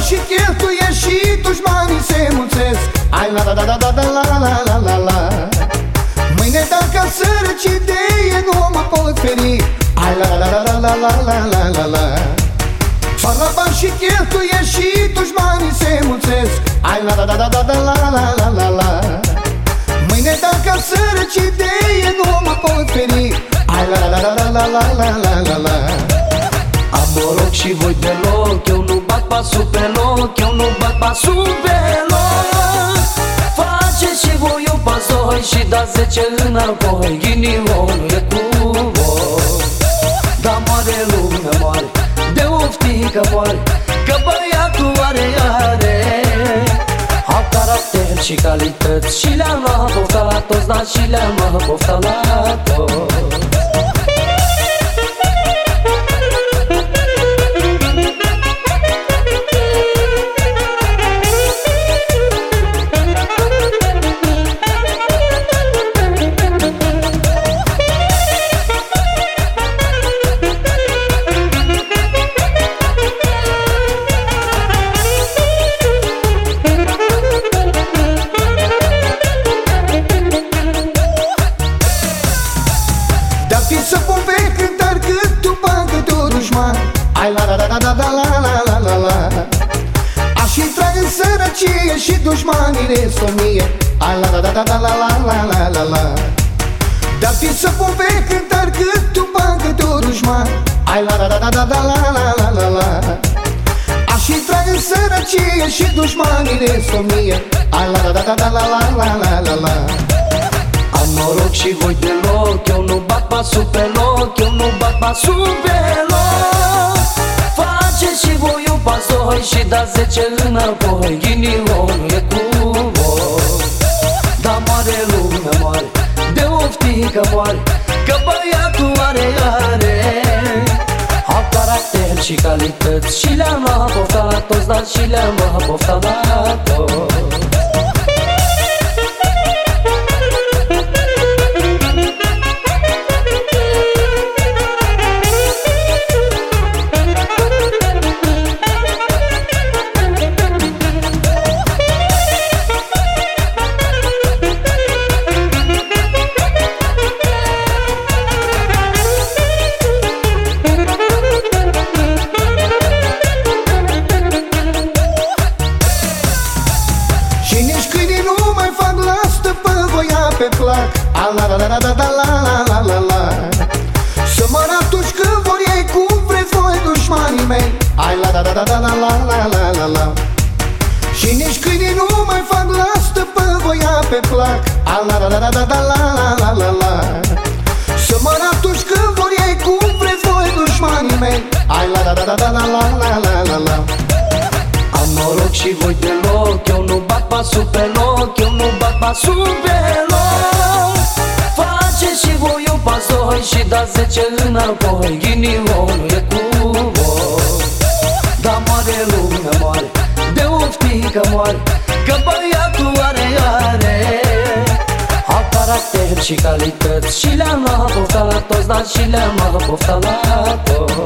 și cheltuie și dușmanii se mulțesc. Ai la la la la la la la la la la. Mâine dacă sărăci de ei nu mă pot feri. Ai la la la la la la la la la la. Fac la bani și cheltuie și dușmanii se mulțesc. Ai la la la la la la la la la la. Mâine dacă sărăci de ei nu mă pot feri. Ai la la la la la la la la la la. Am noroc și voi deloc, eu nu bat pasul pe loc, eu nu bat pasul pe loc. Faceți și voi un pas doi și dați 10 înapoi, ghinionul e cu voi. Dar moare lumea, moare, de oftică moare, că băiatul are au caracter și calități și le-am luat pofta la toți, dar și le-am luat pofta la toți. Să pun pe cântar cât tu bagă tu dușman. Ai la la la la la la la la la la. Aș intra în sărăcie și dușmanii resomie. Ai la la la la la la la la la la. Dar fi să pun pe cântar cât tu bagă tu dușman. Ai la la la la la la la la la la. Aș intra în sărăcie și dușmanii resomie. Ai la la la la la la la la la la. Am noroc și voi deloc, eu nu bat pasul pe loc, eu nu bat pasul pe loc. Faceți și voi un pas doi și dați 10 înapoi, ghinionul e cu voi. Dar moare lumea, moare, de oftică moare, că băiatul are au caracter și calități și le-am luat pofta la toți, dar și le-am luat pofta la toți. Pe plac, la la la la la la la la la la. Să mă atunci când vor ei cum vreți voi dușmanii mei. Ai la la la la la la la la la la. Și nici câinii nu mai fac la stăpân voia pe plac. La la la la la la la la la la. Să mă atunci când vor ei cum vreți voi dușmanii mei. Ai la la la la la la la la la la. Am noroc și voi deloc, eu nu bat pasul pe loc, eu nu bat pasul pe loc. Faceți și voi un pas doi și dați 10 înapoi, ghinionul e cu voi. Dar moare lumea, moare, de oftică moare, că băiatul are au caracter și calități și le-am luat pofta la toți, dar și le-am luat pofta la toți.